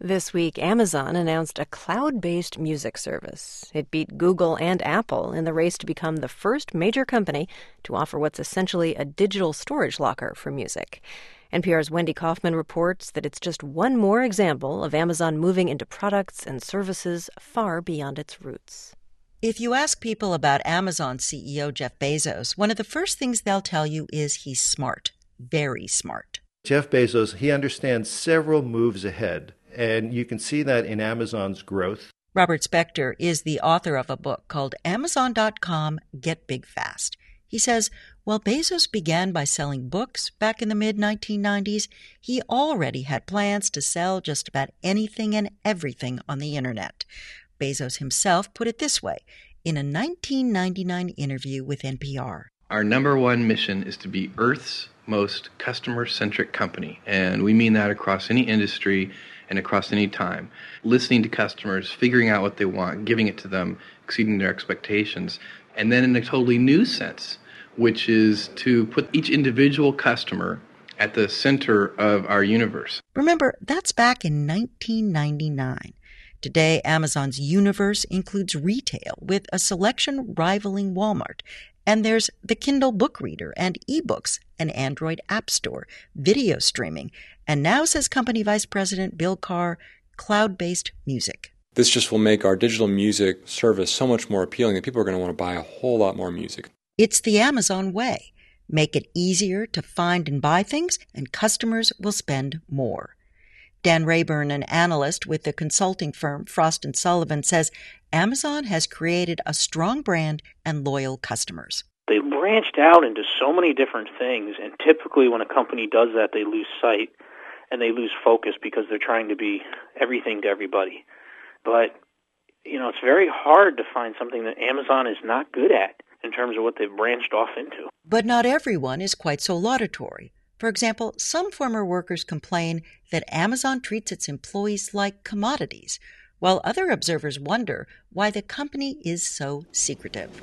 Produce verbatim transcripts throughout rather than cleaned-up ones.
This week, Amazon announced a cloud-based music service. It beat Google and Apple in the race to become the first major company to offer what's essentially a digital storage locker for music. N P R's Wendy Kaufman reports that it's just one more example of Amazon moving into products and services far beyond its roots. If you ask people about Amazon C E O Jeff Bezos, one of the first things they'll tell you is he's smart, very smart. Jeff Bezos, he understands several moves ahead, and you can see that in Amazon's growth. Robert Spector is the author of a book called Amazon dot com Get Big Fast. He says, while Bezos began by selling books back in the mid nineteen nineties, he already had plans to sell just about anything and everything on the internet. Bezos himself put it this way in a nineteen ninety-nine interview with N P R. Our number one mission is to be Earth's most customer-centric company, and we mean that across any industry and across any time. Listening to customers, figuring out what they want, giving it to them, exceeding their expectations, and then in a totally new sense, which is to put each individual customer at the center of our universe. Remember, that's back in nineteen ninety-nine. Today, Amazon's universe includes retail with a selection rivaling Walmart. And there's the Kindle book reader and ebooks, an Android app store, video streaming, and now, says company vice president Bill Carr, cloud-based music. This just will make our digital music service so much more appealing that people are going to want to buy a whole lot more music. It's the Amazon way. Make it easier to find and buy things, and customers will spend more. Dan Rayburn, an analyst with the consulting firm Frost and Sullivan, says Amazon has created a strong brand and loyal customers. They branched out into so many different things, and typically when a company does that, they lose sight and they lose focus because they're trying to be everything to everybody. But, you know, it's very hard to find something that Amazon is not good at in terms of what they've branched off into. But not everyone is quite so laudatory. For example, some former workers complain that Amazon treats its employees like commodities, while other observers wonder why the company is so secretive.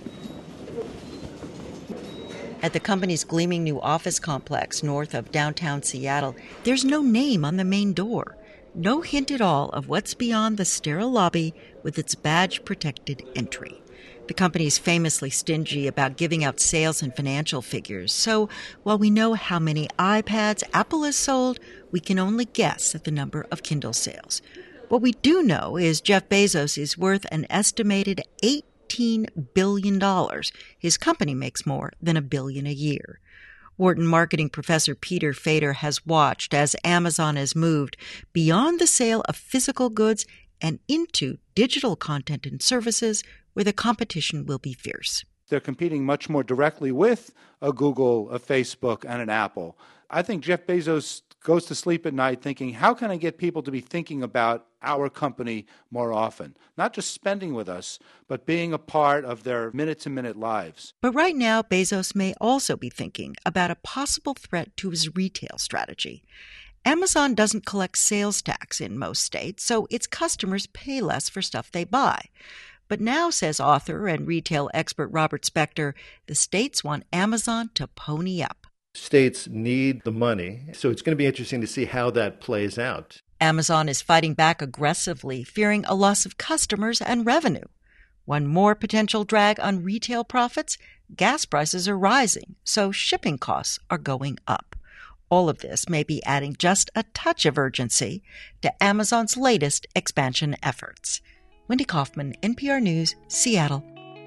At the company's gleaming new office complex north of downtown Seattle, there's no name on the main door, no hint at all of what's beyond the sterile lobby with its badge-protected entry. The company is famously stingy about giving out sales and financial figures, so while we know how many iPads Apple has sold, we can only guess at the number of Kindle sales. What we do know is Jeff Bezos is worth an estimated eighteen billion dollars. His company makes more than a billion a year. Wharton marketing professor Peter Fader has watched as Amazon has moved beyond the sale of physical goods and into digital content and services where the competition will be fierce. They're competing much more directly with a Google, a Facebook, and an Apple. I think Jeff Bezos goes to sleep at night thinking, how can I get people to be thinking about our company more often? Not just spending with us, but being a part of their minute-to-minute lives. But right now, Bezos may also be thinking about a possible threat to his retail strategy. Amazon doesn't collect sales tax in most states, so its customers pay less for stuff they buy. But now, says author and retail expert Robert Spector, the states want Amazon to pony up. States need the money, so it's going to be interesting to see how that plays out. Amazon is fighting back aggressively, fearing a loss of customers and revenue. One more potential drag on retail profits, gas prices are rising, so shipping costs are going up. All of this may be adding just a touch of urgency to Amazon's latest expansion efforts. Wendy Kaufman, N P R News, Seattle.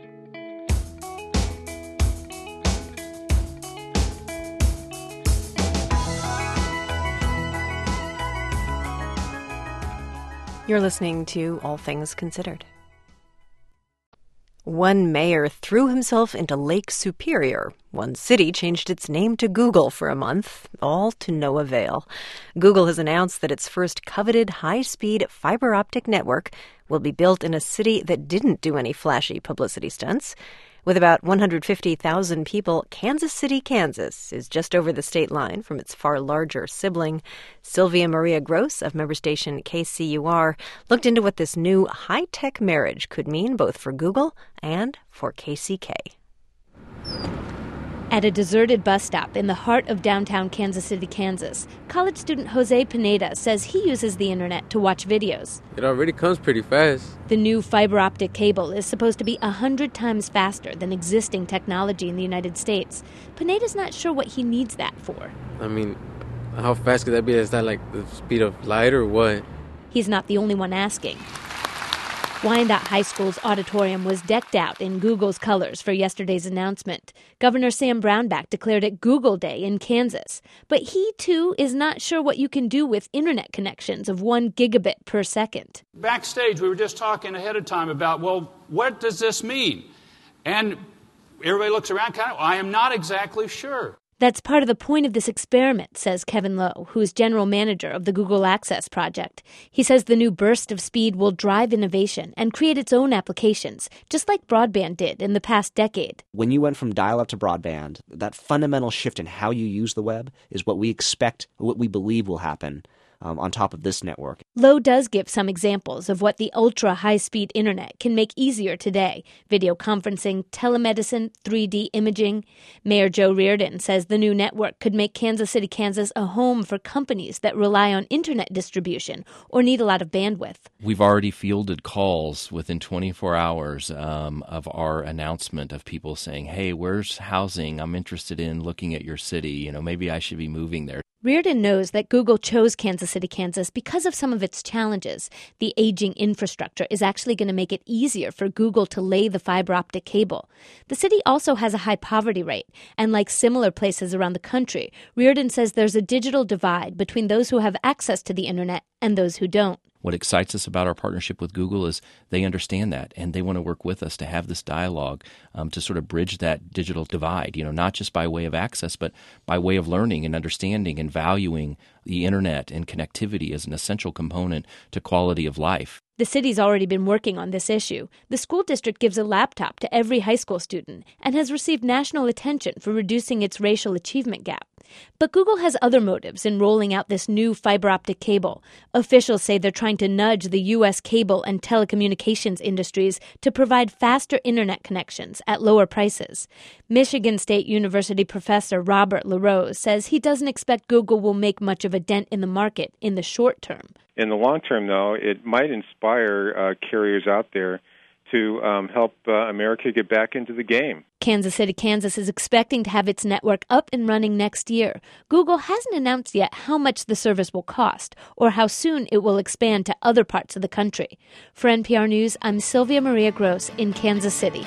You're listening to All Things Considered. One mayor threw himself into Lake Superior. One city changed its name to Google for a month, all to no avail. Google has announced that its first coveted high-speed fiber optic network will be built in a city that didn't do any flashy publicity stunts. With about one hundred fifty thousand people, Kansas City, Kansas is just over the state line from its far larger sibling. Sylvia Maria Gross of member station K C U R looked into what this new high-tech marriage could mean both for Google and for K C K. At a deserted bus stop in the heart of downtown Kansas City, Kansas, college student Jose Pineda says he uses the internet to watch videos. It already comes pretty fast. The new fiber optic cable is supposed to be one hundred times faster than existing technology in the United States. Pineda's not sure what he needs that for. I mean, how fast could that be? Is that like the speed of light or what? He's not the only one asking. Wyandotte High School's auditorium was decked out in Google's colors for yesterday's announcement. Governor Sam Brownback declared it Google Day in Kansas. But he, too, is not sure what you can do with internet connections of one gigabit per second. Backstage, we were just talking ahead of time about, well, what does this mean? And everybody looks around kind of, I am not exactly sure. That's part of the point of this experiment, says Kevin Lowe, who's general manager of the Google Access Project. He says the new burst of speed will drive innovation and create its own applications, just like broadband did in the past decade. When you went from dial-up to broadband, that fundamental shift in how you use the web is what we expect, what we believe will happen Um, on top of this network. Lowe does give some examples of what the ultra-high-speed internet can make easier today. Video conferencing, telemedicine, three D imaging. Mayor Joe Reardon says the new network could make Kansas City, Kansas a home for companies that rely on internet distribution or need a lot of bandwidth. We've already fielded calls within twenty-four hours um, of our announcement of people saying, hey, where's housing? I'm interested in looking at your city. You know, maybe I should be moving there. Reardon knows that Google chose Kansas City, Kansas because of some of its challenges. The aging infrastructure is actually going to make it easier for Google to lay the fiber optic cable. The city also has a high poverty rate, and like similar places around the country, Reardon says there's a digital divide between those who have access to the internet and those who don't. What excites us about our partnership with Google is they understand that, and they want to work with us to have this dialogue um, to sort of bridge that digital divide, you know, not just by way of access, but by way of learning and understanding and valuing the internet and connectivity as an essential component to quality of life. The city's already been working on this issue. The school district gives a laptop to every high school student and has received national attention for reducing its racial achievement gap. But Google has other motives in rolling out this new fiber optic cable. Officials say they're trying to nudge the U S cable and telecommunications industries to provide faster internet connections at lower prices. Michigan State University professor Robert LaRose says he doesn't expect Google will make much of a dent in the market in the short term. In the long term, though, it might inspire uh, carriers out there to um, help uh, America get back into the game. Kansas City, Kansas is expecting to have its network up and running next year. Google hasn't announced yet how much the service will cost or how soon it will expand to other parts of the country. For N P R News, I'm Sylvia Maria Gross in Kansas City.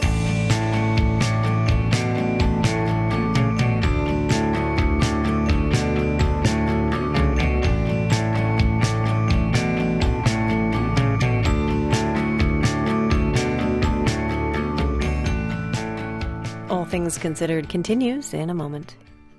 All Things Considered continues in a moment.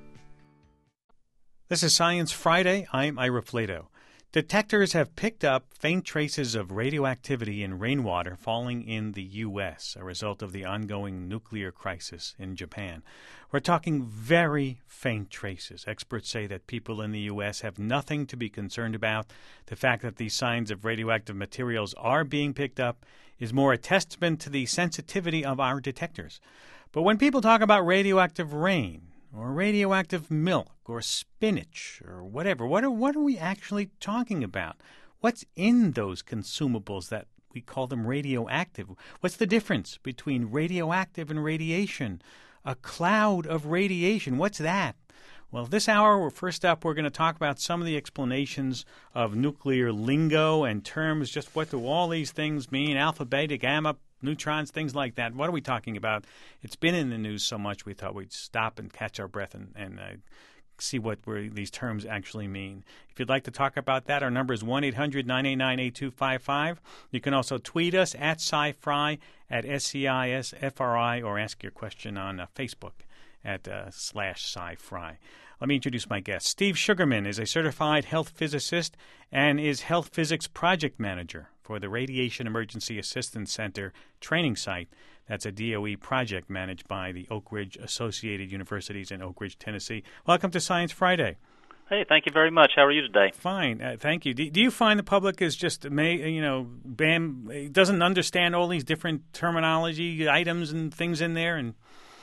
This is Science Friday. I'm Ira Flato. Detectors have picked up faint traces of radioactivity in rainwater falling in the U S, a result of the ongoing nuclear crisis in Japan. We're talking very faint traces. Experts say that people in the U S have nothing to be concerned about. The fact that these signs of radioactive materials are being picked up is more a testament to the sensitivity of our detectors. But when people talk about radioactive rain or radioactive milk or spinach or whatever, what are, what are we actually talking about? What's in those consumables that we call them radioactive? What's the difference between radioactive and radiation? A cloud of radiation, what's that? Well, this hour, first up, we're going to talk about some of the explanations of nuclear lingo and terms. Just what do all these things mean? Alpha, beta, gamma, neutrons, things like that. What are we talking about? It's been in the news so much we thought we'd stop and catch our breath and, and uh, see what these terms actually mean. If you'd like to talk about that, our number is one eight hundred nine eight nine eight two five five. You can also tweet us at SciFri, at S C I S F R I, or ask your question on uh, Facebook at uh, slash SciFri. Let me introduce my guest. Steve Sugarman is a certified health physicist and is health physics project manager for the Radiation Emergency Assistance Center training site. That's a D O E project managed by the Oak Ridge Associated Universities in Oak Ridge, Tennessee. Welcome to Science Friday. Hey, thank you very much. How are you today? Fine, uh, thank you. Do, do you find the public is just, may, you know, bam, doesn't understand all these different terminology items and things in there? And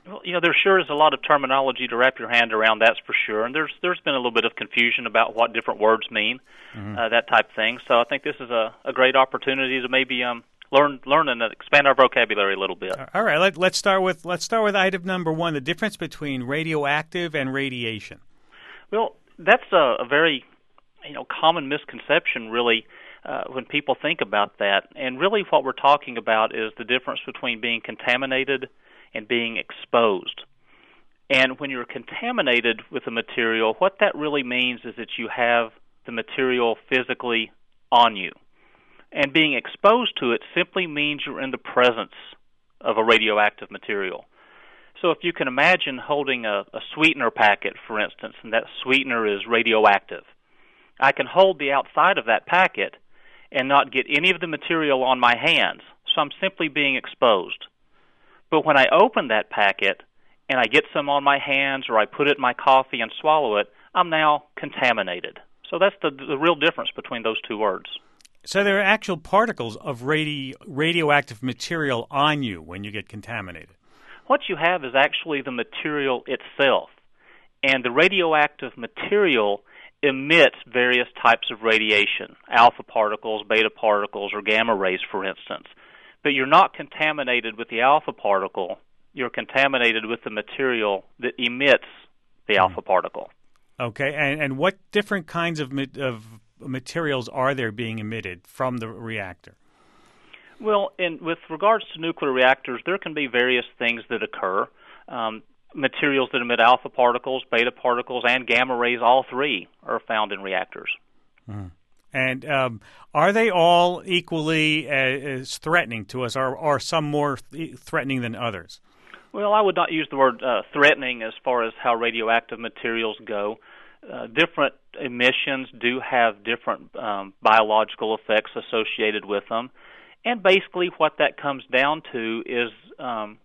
Well, you know, there sure is a lot of terminology to wrap your hand around, that's for sure. And there's there's been a little bit of confusion about what different words mean, mm-hmm. uh, that type of thing. So I think this is a, a great opportunity to maybe um, learn learn and expand our vocabulary a little bit. All right, let, let's start with let's start with item number one: the difference between radioactive and radiation. Well, that's a, a very you know common misconception, really, uh, when people think about that. And really, what we're talking about is the difference between being contaminated and being exposed. And when you're contaminated with a material, what that really means is that you have the material physically on you. And being exposed to it simply means you're in the presence of a radioactive material. So if you can imagine holding a, a sweetener packet, for instance, and that sweetener is radioactive, I can hold the outside of that packet and not get any of the material on my hands, so I'm simply being exposed. But when I open that packet and I get some on my hands or I put it in my coffee and swallow it, I'm now contaminated. So that's the, the real difference between those two words. So there are actual particles of radi- radioactive material on you when you get contaminated. What you have is actually the material itself. And the radioactive material emits various types of radiation, alpha particles, beta particles, or gamma rays, for instance. But you're not contaminated with the alpha particle. You're contaminated with the material that emits the mm. alpha particle. Okay, and, and what different kinds of, of materials are there being emitted from the reactor? Well, in, with regards to nuclear reactors, there can be various things that occur. Um, materials that emit alpha particles, beta particles, and gamma rays, all three are found in reactors. Mm. And um, are they all equally as threatening to us, or are some more th- threatening than others? Well, I would not use the word uh, threatening as far as how radioactive materials go. Uh, different emissions do have different um, biological effects associated with them. And basically what that comes down to is um,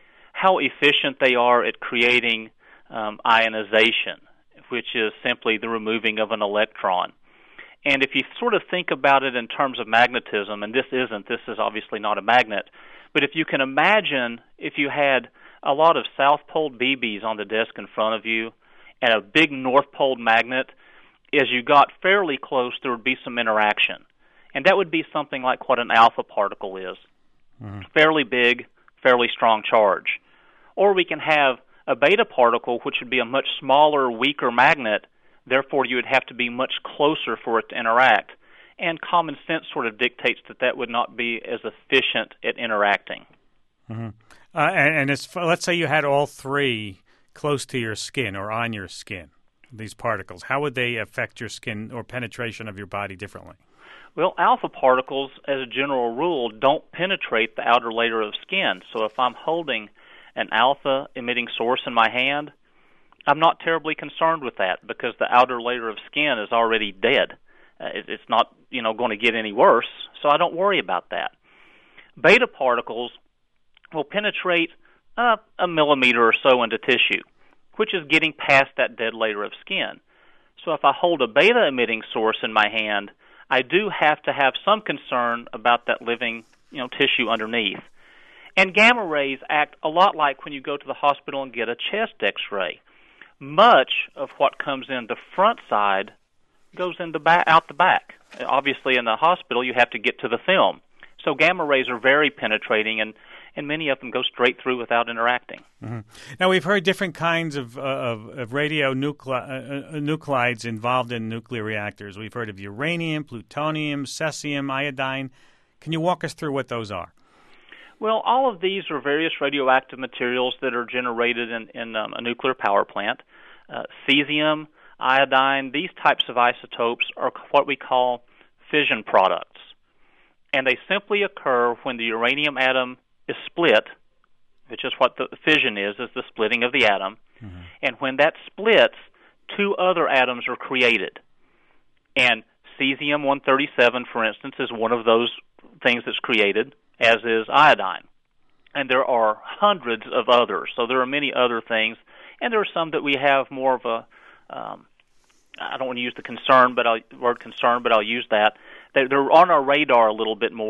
how efficient they are at creating um, ionization, which is simply the removing of an electron. And if you sort of think about it in terms of magnetism, and this isn't, this is obviously not a magnet, but if you can imagine if you had a lot of South Pole B Bs on the desk in front of you and a big North Pole magnet, as you got fairly close, there would be some interaction. And that would be something like what an alpha particle is. Mm-hmm. Fairly big, fairly strong charge. Or we can have a beta particle, which would be a much smaller, weaker magnet. Therefore, you would have to be much closer for it to interact. And common sense sort of dictates that that would not be as efficient at interacting. Mm-hmm. Uh, and and it's, let's say you had all three close to your skin or on your skin, these particles. How would they affect your skin or penetration of your body differently? Well, alpha particles, as a general rule, don't penetrate the outer layer of skin. So if I'm holding an alpha-emitting source in my hand, I'm not terribly concerned with that because the outer layer of skin is already dead. Uh, it, it's not, you know, going to get any worse, so I don't worry about that. Beta particles will penetrate uh, a millimeter or so into tissue, which is getting past that dead layer of skin. So if I hold a beta-emitting source in my hand, I do have to have some concern about that living, you know, tissue underneath. And gamma rays act a lot like when you go to the hospital and get a chest X-ray. Much of what comes in the front side goes in the back, out the back. Obviously, in the hospital, you have to get to the film. So gamma rays are very penetrating, and, and many of them go straight through without interacting. Mm-hmm. Now, we've heard different kinds of, uh, of, of radionuclides involved in nuclear reactors. We've heard of uranium, plutonium, cesium, iodine. Can you walk us through what those are? Well, all of these are various radioactive materials that are generated in, in um, a nuclear power plant. Uh, cesium, iodine, these types of isotopes are what we call fission products. And they simply occur when the uranium atom is split, which is what the fission is, is the splitting of the atom. Mm-hmm. And when that splits, two other atoms are created. And cesium one thirty-seven, for instance, is one of those things that's created, as is iodine. And there are hundreds of others. So there are many other things. And there are some that we have more of a, um, I don't want to use the concern, but I'll, word concern, but I'll use that. They're on our radar a little bit more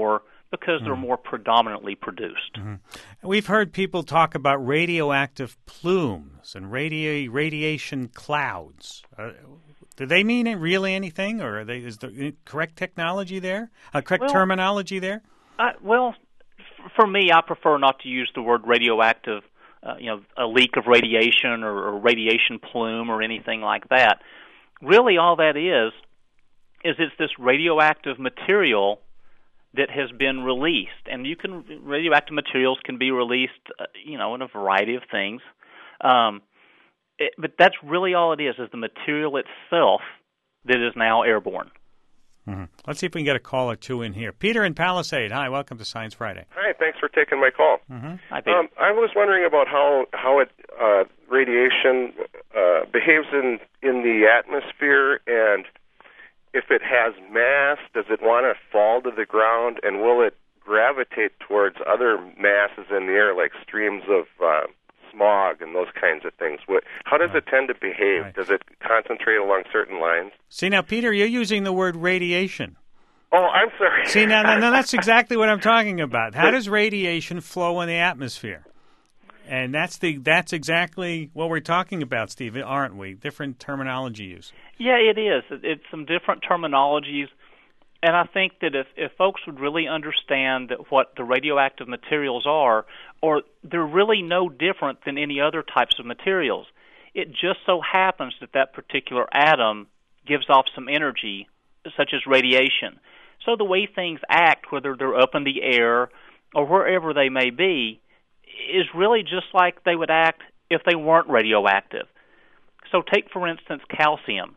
because they're more predominantly produced. Mm-hmm. We've heard people talk about radioactive plumes and radi- radiation clouds. Uh, do they mean it really anything, or are they, is the correct technology there, uh, correct well, terminology there? I, well, f- for me, I prefer not to use the word radioactive, uh, you know, a leak of radiation or, or radiation plume or anything like that. Really, all that is, is it's this radioactive material that has been released, and you can radioactive materials can be released, uh, you know, in a variety of things. Um, it, but that's really all it is: is the material itself that is now airborne. Mm-hmm. Let's see if we can get a call or two in here. Peter in Palisade. Hi, welcome to Science Friday. Hi, thanks for taking my call. Mm-hmm. Hi, Peter. Um, I was wondering about how how it uh, radiation uh, behaves in in the atmosphere, and if it has mass, does it want to fall to the ground, and will it gravitate towards other masses in the air, like streams of uh, smog and those kinds of things? What, how does right. it tend to behave? Right. Does it concentrate along certain lines? See, now, Peter, you're using the word radiation. Oh, I'm sorry. See, now, now, now that's exactly what I'm talking about. How does radiation flow in the atmosphere? And that's the that's exactly what we're talking about, Steve, aren't we? Different terminology use. Yeah, it is. It's some different terminologies, and I think that if, if folks would really understand that what the radioactive materials are, or they're really no different than any other types of materials. It just so happens that that particular atom gives off some energy, such as radiation. So the way things act, whether they're up in the air or wherever they may be, is really just like they would act if they weren't radioactive. So take, for instance, calcium.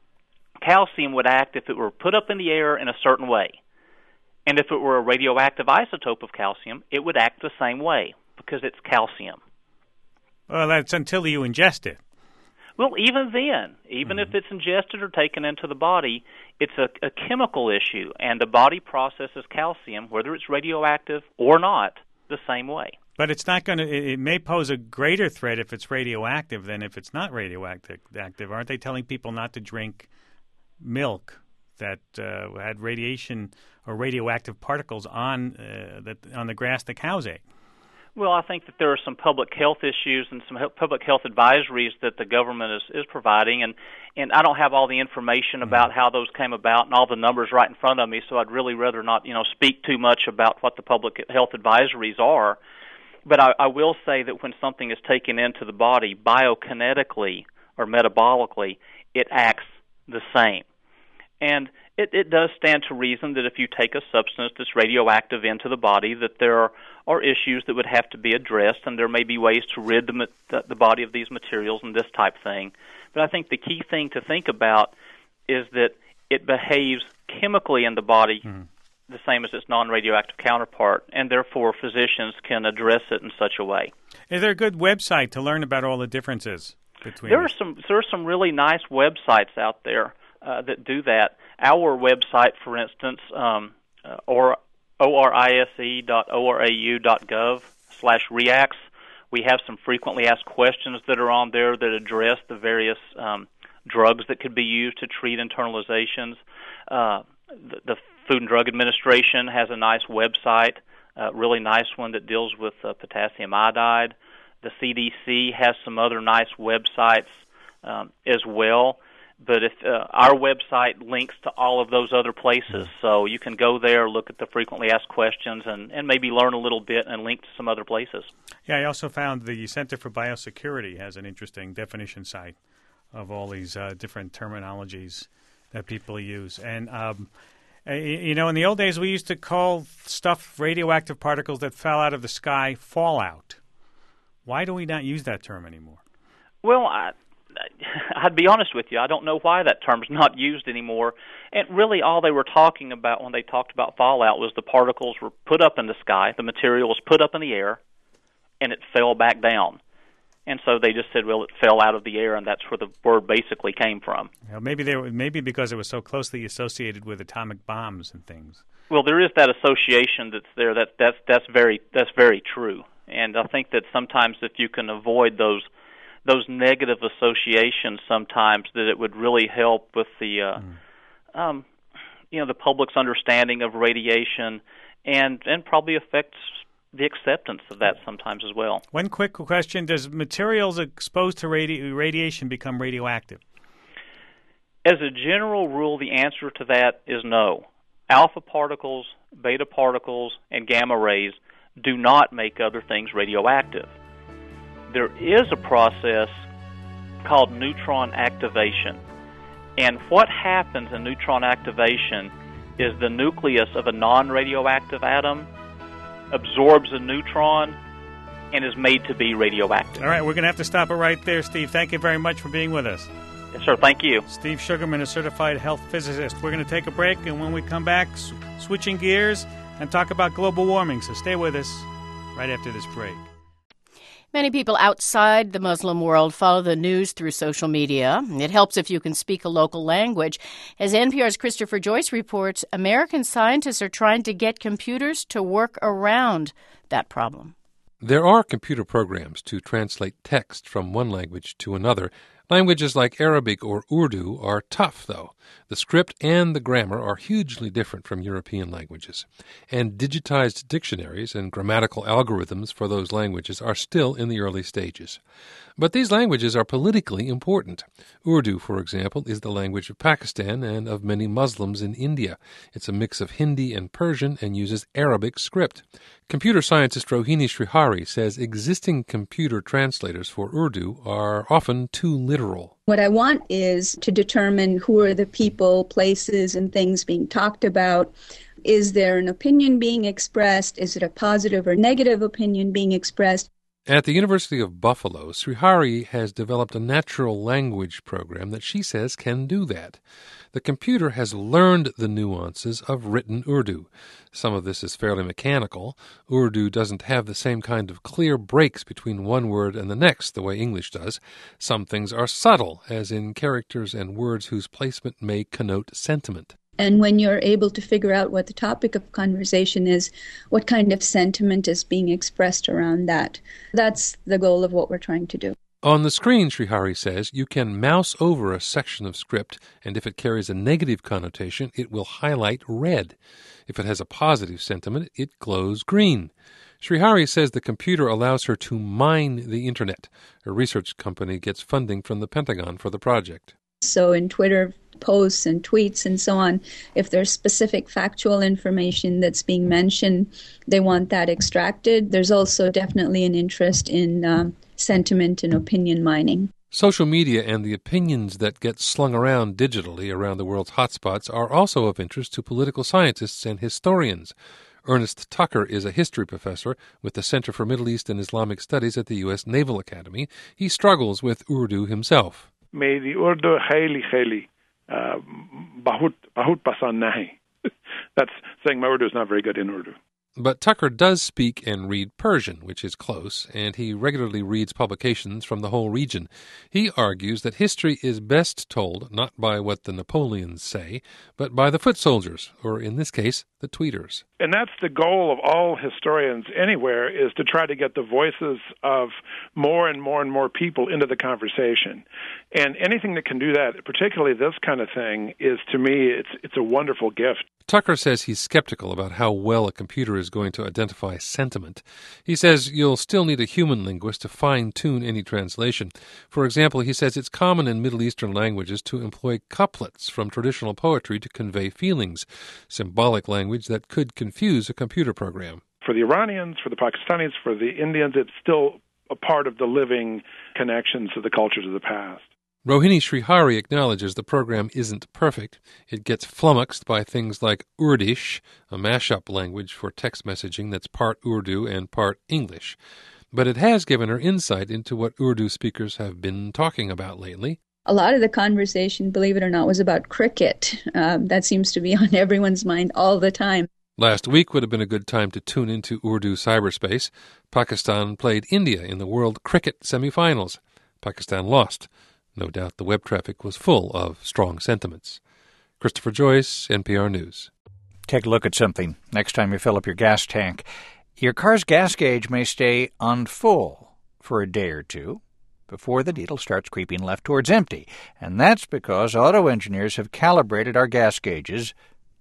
Calcium would act if it were put up in the air in a certain way. And if it were a radioactive isotope of calcium, it would act the same way because it's calcium. Well, that's until you ingest it. Well, even then, even mm-hmm. if it's ingested or taken into the body, it's a, a chemical issue, and the body processes calcium, whether it's radioactive or not, the same way. But it's not going to. It may pose a greater threat if it's radioactive than if it's not radioactive. Active, aren't they telling people not to drink milk that uh, had radiation or radioactive particles on uh, that on the grass the cows ate? Well, I think that there are some public health issues and some public health advisories that the government is, is providing, and, and I don't have all the information mm-hmm. about how those came about and all the numbers right in front of me, so I'd really rather not, you know, speak too much about what the public health advisories are. But I, I will say that when something is taken into the body biokinetically or metabolically, it acts the same. And it, it does stand to reason that if you take a substance that's radioactive into the body, that there are, are issues that would have to be addressed, and there may be ways to rid the, the, the body of these materials and this type thing. But I think the key thing to think about is that it behaves chemically in the body mm. the same as its non-radioactive counterpart, and therefore physicians can address it in such a way. Is there a good website to learn about all the differences between There are some there are some really nice websites out there uh, that do that. Our website, for instance, um, uh, or orise dot orau dot gov slash reacts, we have some frequently asked questions that are on there that address the various um, drugs that could be used to treat internalizations. Uh, the, the Food and Drug Administration has a nice website, a really nice one that deals with uh, potassium iodide. The C D C has some other nice websites um, as well. But if uh, our website links to all of those other places, so you can go there, look at the frequently asked questions, and, and maybe learn a little bit and link to some other places. Yeah, I also found the Center for Biosecurity has an interesting definition site of all these uh, different terminologies that people use. And, um, you know, in the old days, we used to call stuff radioactive particles that fell out of the sky fallout. Why do we not use that term anymore? Well, I... I'd be honest with you, I don't know why that term's not used anymore. And really all they were talking about when they talked about fallout was the particles were put up in the sky, the material was put up in the air, and it fell back down. And so they just said, well, it fell out of the air, and that's where the word basically came from. Well, maybe they were, maybe because it was so closely associated with atomic bombs and things. Well, there is that association that's there. That that's that's very that's very true. And I think that sometimes if you can avoid those those negative associations sometimes, that it would really help with the uh, mm. um, you know, the public's understanding of radiation, and and probably affects the acceptance of that sometimes as well. One quick question: does materials exposed to radi- radiation become radioactive? As a general rule, the answer to that is no. Alpha particles, beta particles, and gamma rays do not make other things radioactive. There is a process called neutron activation. And what happens in neutron activation is the nucleus of a non-radioactive atom absorbs a neutron and is made to be radioactive. All right, we're going to have to stop it right there, Steve. Thank you very much for being with us. Yes, sir. Thank you. Steve Sugarman, a certified health physicist. We're going to take a break, and when we come back, s- switching gears and talk about global warming. So stay with us right after this break. Many people outside the Muslim world follow the news through social media. It helps if you can speak a local language. As N P R's Christopher Joyce reports, American scientists are trying to get computers to work around that problem. There are computer programs to translate text from one language to another. Languages like Arabic or Urdu are tough, though. The script and the grammar are hugely different from European languages. And digitized dictionaries and grammatical algorithms for those languages are still in the early stages. But these languages are politically important. Urdu, for example, is the language of Pakistan and of many Muslims in India. It's a mix of Hindi and Persian and uses Arabic script. Computer scientist Rohini Srihari says existing computer translators for Urdu are often too literal. What I want is to determine who are the people, places, and things being talked about. Is there an opinion being expressed? Is it a positive or negative opinion being expressed? At the University of Buffalo, Srihari has developed a natural language program that she says can do that. The computer has learned the nuances of written Urdu. Some of this is fairly mechanical. Urdu doesn't have the same kind of clear breaks between one word and the next the way English does. Some things are subtle, as in characters and words whose placement may connote sentiment. And when you're able to figure out what the topic of conversation is, what kind of sentiment is being expressed around that, that's the goal of what we're trying to do. On the screen, Srihari says, you can mouse over a section of script, and if it carries a negative connotation, it will highlight red. If it has a positive sentiment, it glows green. Srihari says the computer allows her to mine the Internet. Her research company gets funding from the Pentagon for the project. So in Twitter posts and tweets and so on, if there's specific factual information that's being mentioned, they want that extracted. There's also definitely an interest in um, sentiment and opinion mining. Social media and the opinions that get slung around digitally around the world's hotspots are also of interest to political scientists and historians. Ernest Tucker is a history professor with the Center for Middle East and Islamic Studies at the U S Naval Academy. He struggles with Urdu himself. मेरी उर्दू खैली खैली बहुत बहुत पसंद नहीं. That's saying my Urdu is not very good in Urdu. But Tucker does speak and read Persian, which is close, and he regularly reads publications from the whole region. He argues that history is best told not by what the Napoleons say, but by the foot soldiers, or in this case, the tweeters. And that's the goal of all historians anywhere, is to try to get the voices of more and more and more people into the conversation. And anything that can do that, particularly this kind of thing, is, to me, it's it's a wonderful gift. Tucker says he's skeptical about how well a computer is going to identify sentiment. He says you'll still need a human linguist to fine-tune any translation. For example, he says it's common in Middle Eastern languages to employ couplets from traditional poetry to convey feelings, symbolic language that could confuse a computer program. For the Iranians, for the Pakistanis, for the Indians, it's still a part of the living connections to the cultures of the past. Rohini Srihari acknowledges the program isn't perfect. It gets flummoxed by things like Urdish, a mashup language for text messaging that's part Urdu and part English. But it has given her insight into what Urdu speakers have been talking about lately. A lot of the conversation, believe it or not, was about cricket. Um, that seems to be on everyone's mind all the time. Last week would have been a good time to tune into Urdu cyberspace. Pakistan played India in the World Cricket semifinals. Pakistan lost. No doubt the web traffic was full of strong sentiments. Christopher Joyce, N P R News. Take a look at something next time you fill up your gas tank. Your car's gas gauge may stay on full for a day or two before the needle starts creeping left towards empty. And that's because auto engineers have calibrated our gas gauges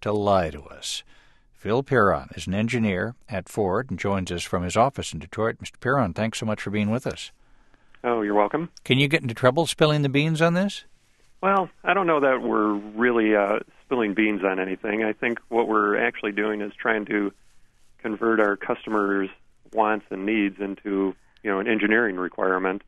to lie to us. Phil Piron is an engineer at Ford and joins us from his office in Detroit. Mister Piron, thanks so much for being with us. Oh, you're welcome. Can you get into trouble spilling the beans on this? Well, I don't know that we're really uh, spilling beans on anything. I think what we're actually doing is trying to convert our customers' wants and needs into, you know, an engineering requirement.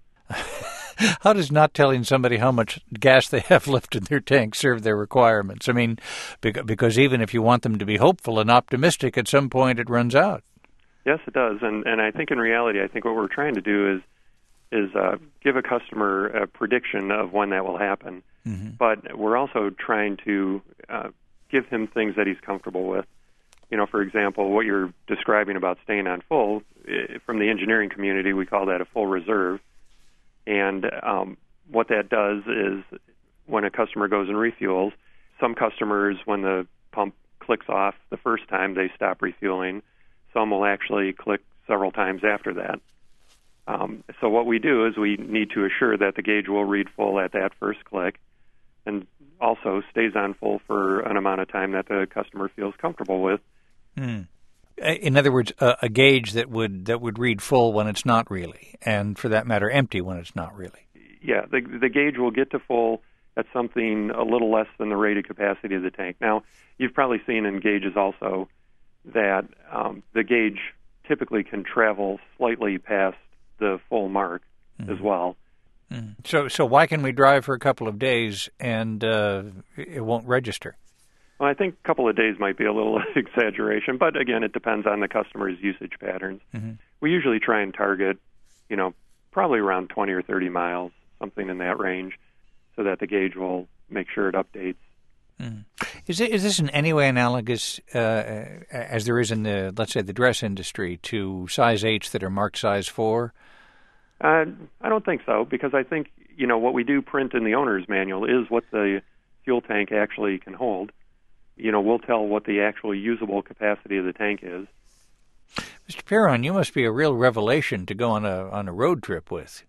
How does not telling somebody how much gas they have left in their tank serve their requirements? I mean, because even if you want them to be hopeful and optimistic, at some point it runs out. Yes, it does. And and I think in reality, I think what we're trying to do is is uh, give a customer a prediction of when that will happen. Mm-hmm. But we're also trying to uh, give him things that he's comfortable with. You know, for example, what you're describing about staying on full, from the engineering community, we call that a full reserve. And um, what that does is when a customer goes and refuels, some customers, when the pump clicks off the first time, they stop refueling. Some will actually click several times after that. Um, so what we do is we need to assure that the gauge will read full at that first click and also stays on full for an amount of time that the customer feels comfortable with. Hmm. In other words, a, a gauge that would that would read full when it's not really, and for that matter, empty when it's not really. Yeah, the the gauge will get to full at something a little less than the rated capacity of the tank. Now, you've probably seen in gauges also that um, the gauge typically can travel slightly past the full mark mm-hmm. as well. Mm. So, so why can we drive for a couple of days and uh, it won't register? Well, I think a couple of days might be a little exaggeration, but again, it depends on the customer's usage patterns. Mm-hmm. We usually try and target, you know, probably around twenty or thirty miles, something in that range, so that the gauge will make sure it updates. Mm. Is it, is this in any way analogous, uh, as there is in the, let's say, the dress industry, to size eights that are marked size four? Uh, I don't think so, because I think, you know, what we do print in the owner's manual is what the fuel tank actually can hold. You know, we'll tell what the actual usable capacity of the tank is. Mister Piron, you must be a real revelation to go on a on a road trip with.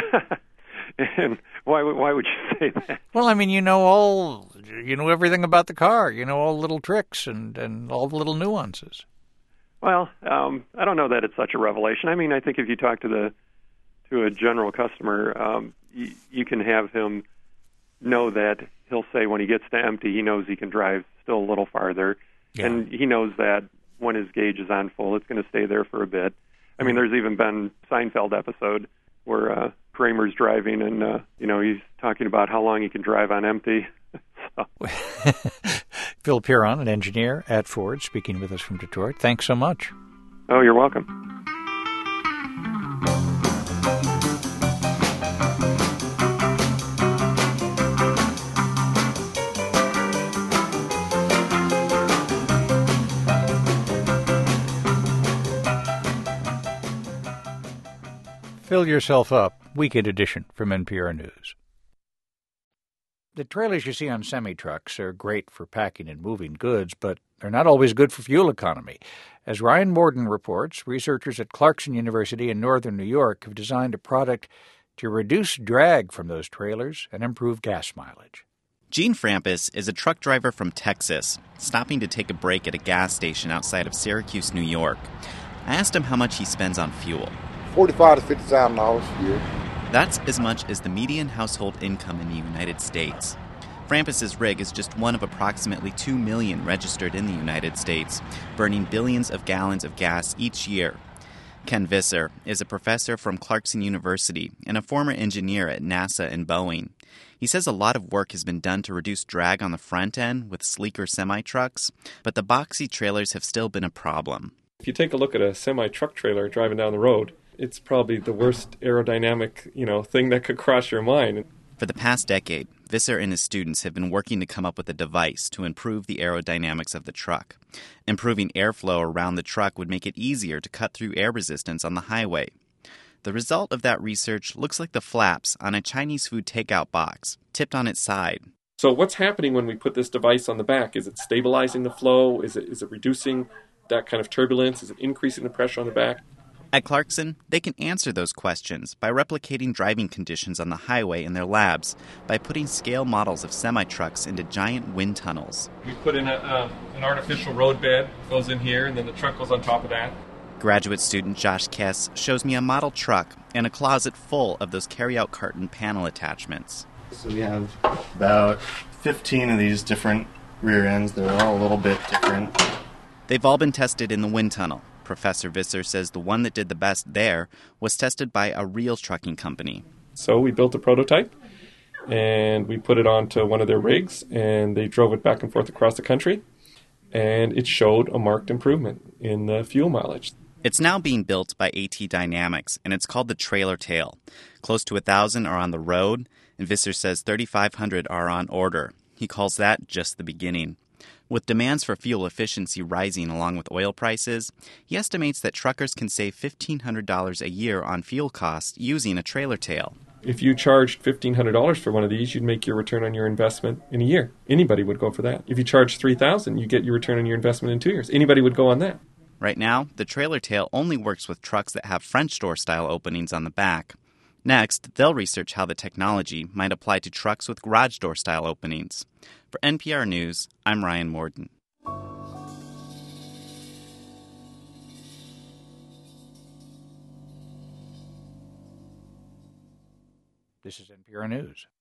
And why why would you say that? Well, I mean, you know all, you know everything about the car. You know all the little tricks and, and all the little nuances. Well, um, I don't know that it's such a revelation. I mean, I think if you talk to the to a general customer, um, you, you can have him know that he'll say when he gets to empty, he knows he can drive still a little farther, yeah. And he knows that when his gauge is on full, it's going to stay there for a bit. I mean, there's even been Seinfeld episode where uh, Kramer's driving, and uh, you know he's talking about how long he can drive on empty. So. Phil Piron, an engineer at Ford, speaking with us from Detroit. Thanks so much. Oh, you're welcome. Fill yourself up, weekend edition from N P R News. The trailers you see on semi-trucks are great for packing and moving goods, but they're not always good for fuel economy. As Ryan Morden reports, researchers at Clarkson University in northern New York have designed a product to reduce drag from those trailers and improve gas mileage. Gene Frampus is a truck driver from Texas, stopping to take a break at a gas station outside of Syracuse, New York. I asked him how much he spends on fuel. Forty-five to fifty thousand dollars a year. That's as much as the median household income in the United States. Frampus's rig is just one of approximately two million registered in the United States, burning billions of gallons of gas each year. Ken Visser is a professor from Clarkson University and a former engineer at NASA and Boeing. He says a lot of work has been done to reduce drag on the front end with sleeker semi-trucks, but the boxy trailers have still been a problem. If you take a look at a semi-truck trailer driving down the road, it's probably the worst aerodynamic, you know, thing that could cross your mind. For the past decade, Visser and his students have been working to come up with a device to improve the aerodynamics of the truck. Improving airflow around the truck would make it easier to cut through air resistance on the highway. The result of that research looks like the flaps on a Chinese food takeout box, tipped on its side. So what's happening when we put this device on the back? Is it stabilizing the flow? Is it is it reducing that kind of turbulence? Is it increasing the pressure on the back? At Clarkson, they can answer those questions by replicating driving conditions on the highway in their labs, by putting scale models of semi-trucks into giant wind tunnels. We put in a, uh, an artificial road bed, goes in here, and then the truck goes on top of that. Graduate student Josh Kess shows me a model truck and a closet full of those carry-out carton panel attachments. So we have about fifteen of these different rear ends. They're all a little bit different. They've all been tested in the wind tunnel. Professor Visser says the one that did the best there was tested by a real trucking company. So we built a prototype, and we put it onto one of their rigs, and they drove it back and forth across the country, and it showed a marked improvement in the fuel mileage. It's now being built by AT Dynamics, and it's called the Trailer Tail. Close to one thousand are on the road, and Visser says thirty-five hundred are on order. He calls that just the beginning. With demands for fuel efficiency rising along with oil prices, he estimates that truckers can save fifteen hundred dollars a year on fuel costs using a trailer tail. If you charged fifteen hundred dollars for one of these, you'd make your return on your investment in a year. Anybody would go for that. If you charge three thousand dollars, you get your return on your investment in two years. Anybody would go on that. Right now, the trailer tail only works with trucks that have French door-style openings on the back. Next, they'll research how the technology might apply to trucks with garage door-style openings. For N P R News, I'm Ryan Morden. This is N P R News.